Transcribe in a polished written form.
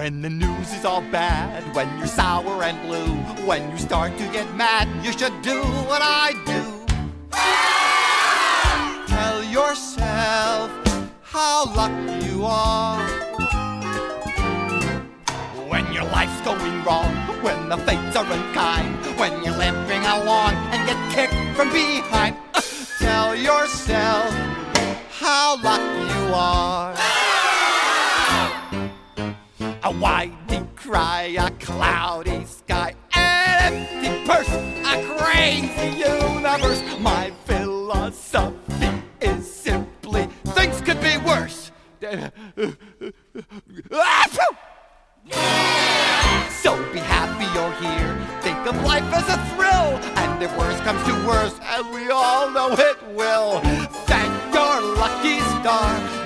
When the news is all bad, when you're sour and blue, when you start to get mad, you should do what I do. Tell yourself how lucky you are. When your life's going wrong, when the fates are unkind, when you're limping along and get kicked from behind, tell yourself how lucky you are. Why decry a cloudy sky, an empty purse, a crazy universe? My philosophy is simply things could be worse. So be happy you're here. Think of life as a thrill. And if worse comes to worse, and we all know it will, thank your lucky star.